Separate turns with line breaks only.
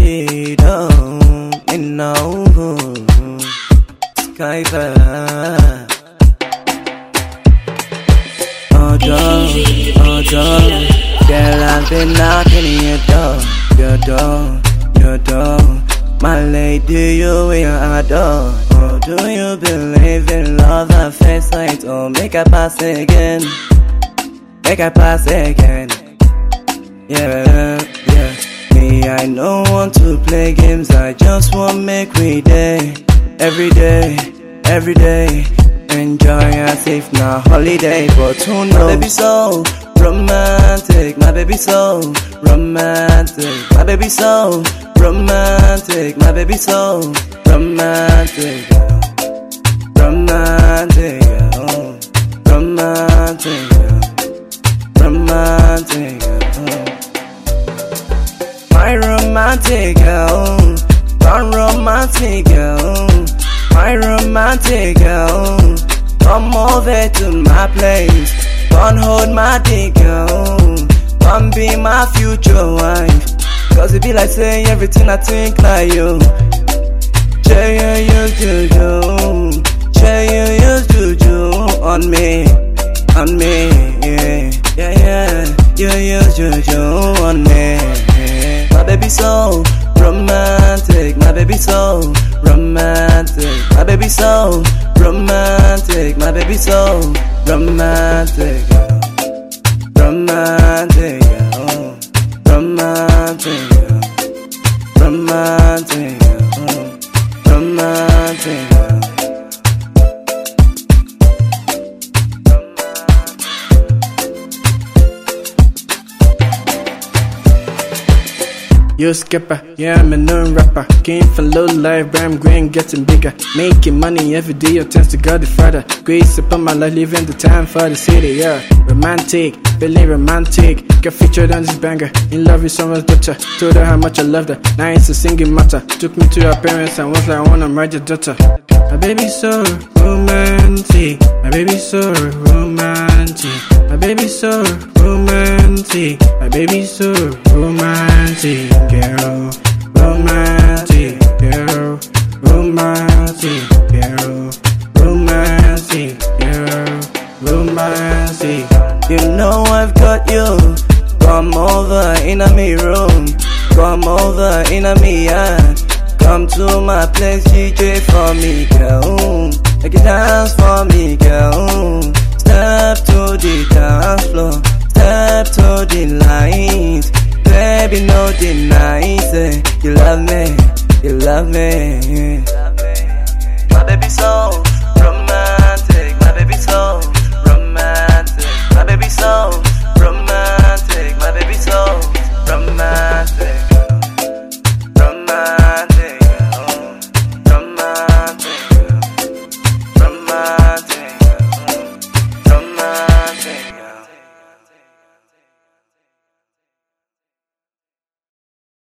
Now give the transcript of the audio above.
did, oh, and no, Skyper. Oh, door, girl, I've been knocking your door. My lady, you will adore. Oh, do you believe in love at first sight? Oh, make I pass again. Yeah. Me, I don't want to play games. I just want make we day. Every day. Enjoy as if na holiday. But who knows? My baby so romantic. My baby so romantic. My baby so romantic. My baby so romantic. Romantic. My romantic girl, gone romantic girl. My romantic girl, come over to my place. Come hold my dick girl, come be my future wife. Cause it be like saying everything I think like you. Share you used to do, share you used to do on me, yeah. You used to do on me. My baby so romantic, my baby so romantic, my baby so romantic, my baby so romantic, romantic, romantic, romantic, romantic.
You skipper, yeah, I'm a known rapper. Came from low life, but I'm growing, getting bigger. Making money every day, thanks to God the Father. Grace upon my life, living the time for the city, yeah. Romantic, feeling romantic. Get featured on this banger. In love with someone's daughter. Told her how much I loved her. Now it's a singing matter. Took me to her parents and was like, I wanna marry your daughter. My baby so romantic. My baby so romantic. My baby so romantic. My baby so romantic, girl. Romantic, girl. Romantic, girl. Romantic, girl. Romantic.
You know I've got you. Come over in a me room. Come over in a me yard. Come to my place, DJ for me, girl. Make it dance for me, girl. Step to the dance floor. Step to the lines. Baby, no deny, say you love me, you love me. My baby so